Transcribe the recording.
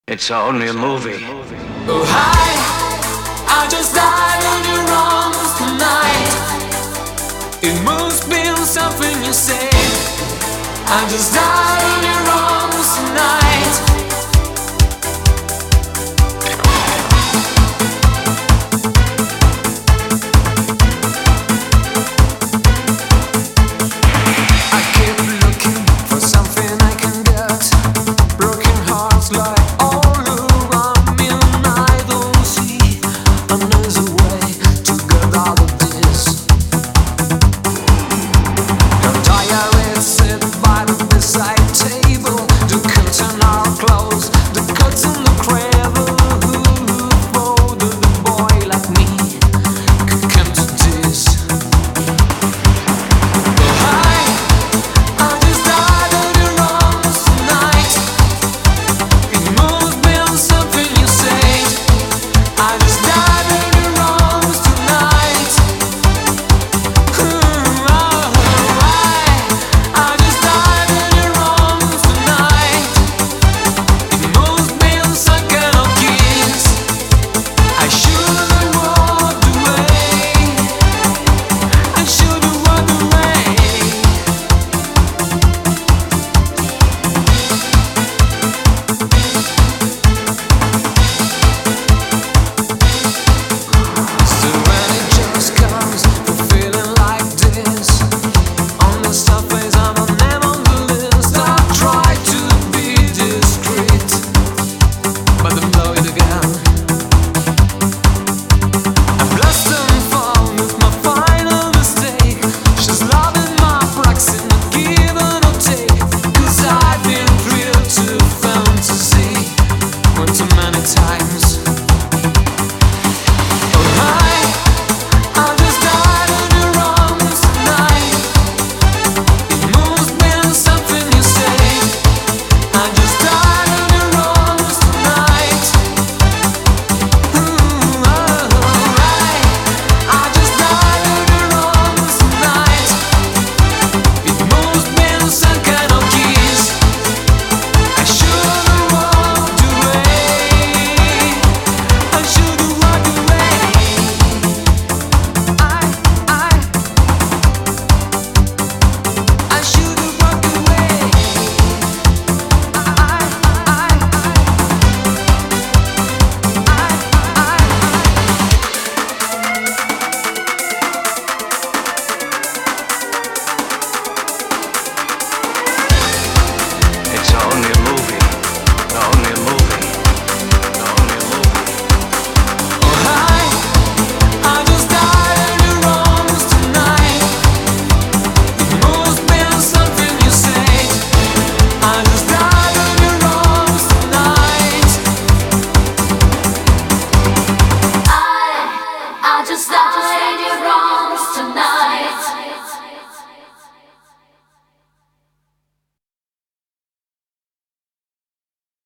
It's only a movie. Oh hi, I just died in your arms tonight. It must be something you say. I just died in your arms tonight. I keep looking for something I can get. Broken hearts like all around me, and I don't see another way to get out of this. Your diary sit by the bedside table. The curtains are closed, the curtain the cradle. Who thought that a boy like me could come to this? Oh hi, I just died in your arms tonight. It must be something you say. I just died in your arms tonight. I just died in your arms tonight. It must be some kind of kiss. I should have walked away. I should have walked away. So when it just comes to feeling like this, on the surface I'm a name on the list. I try to be discreet, but I'm blowing again. I'm lost and found with my final mistake. She's loving my fraction, not giving or take. 'Cause I've been thrilled to fantasy one too many times.